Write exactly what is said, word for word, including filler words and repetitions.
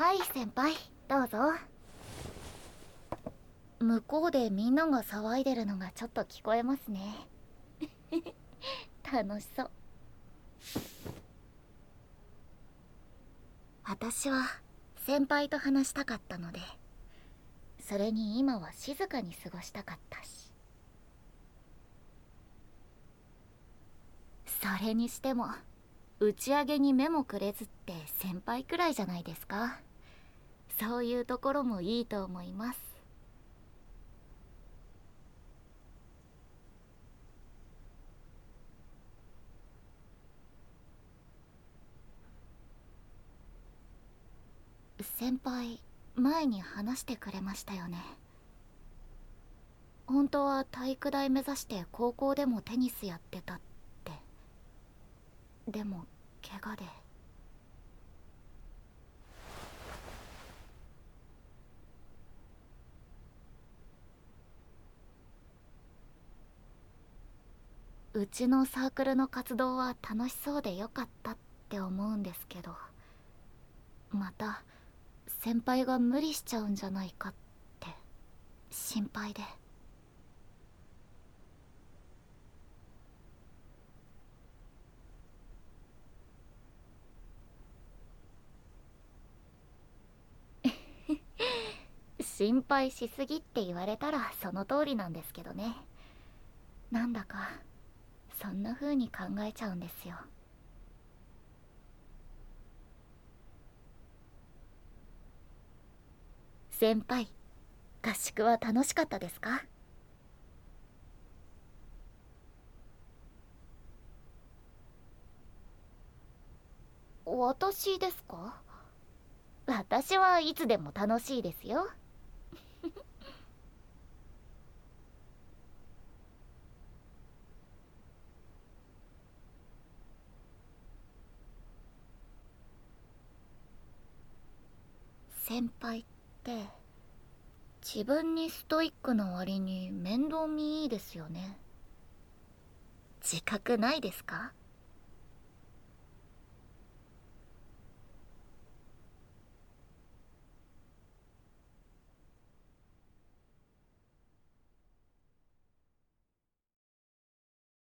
はい先輩、どうぞ。向こうでみんなが騒いでるのがちょっと聞こえますね。楽しそう。私は先輩と話したかったので、それに今は静かに過ごしたかったし。それにしても打ち上げに目もくれずって先輩くらいじゃないですか。そういうところもいいと思います。先輩、前に話してくれましたよね。本当は体育大目指して高校でもテニスやってたって。でも怪我で。うちのサークルの活動は楽しそうでよかったって思うんですけど、また先輩が無理しちゃうんじゃないかって心配で。心配しすぎって言われたらその通りなんですけどね。なんだかそんな風に考えちゃうんですよ。先輩、合宿は楽しかったですか？私ですか？私はいつでも楽しいですよ。先輩って自分にストイックな割に面倒見いいですよね。自覚ないですか？